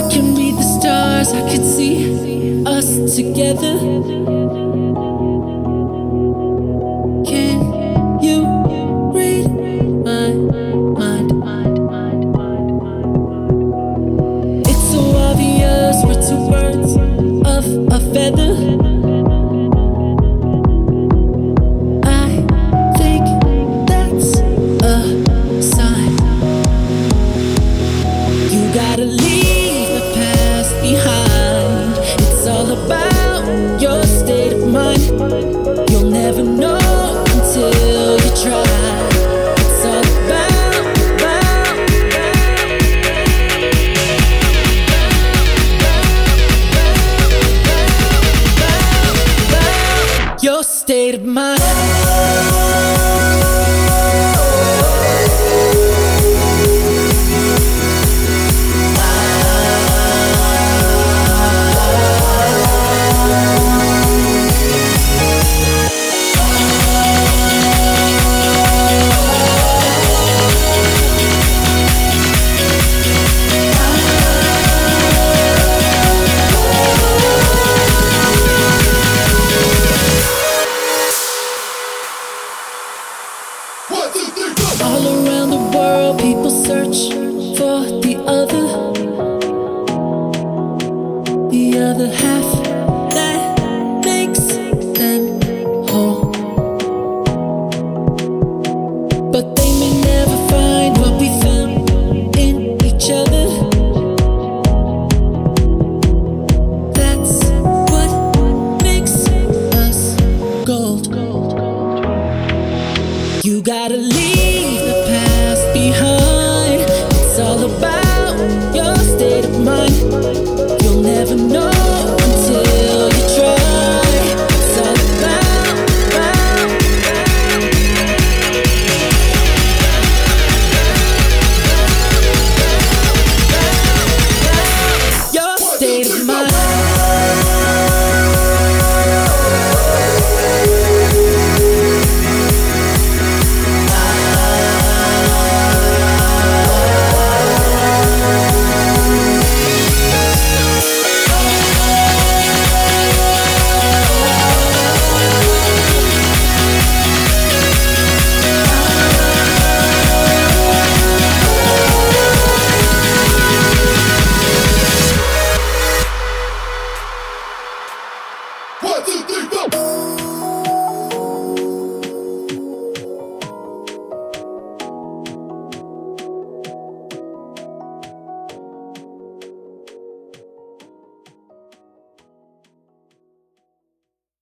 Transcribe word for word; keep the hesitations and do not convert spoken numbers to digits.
Can be the stars, I could see us together. Can you read my mind? It's so obvious we're two birds of a feather. I think that's a sign. You gotta leave the past behind. It's all about your state of mind. You'll never know until you try. It's all about, about, about, about your state of mind. All around the world, people search for the other, the other half that makes them whole. But they may never find what we found in each other. That's what makes us gold. You gotta leave the past behind. It's all about your state of mind. You'll never know until you try. It's all about, about, about your state of mind. One, two, three, four.